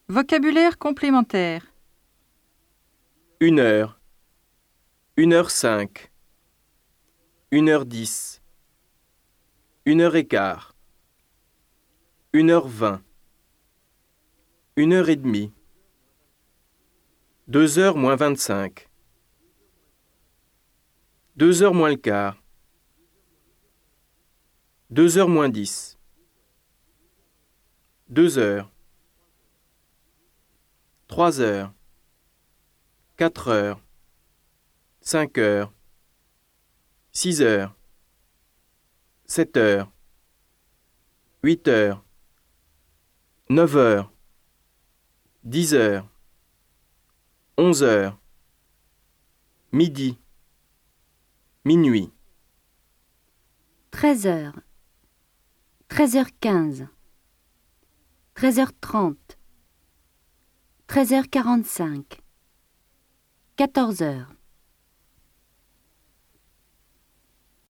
Vocabulaire complémentaire. 1h, 1h05, 1h10, 1h15, 1h20, 1h30, 2h moins 25, 2h moins le quart, 2h moins 10, 2h, 3h, 4h, 5h, 6h, 7h, 8h, 9h, 10h, 11h, midi, minuit. 13h, 13h15, 13h30, 13h45, 14h.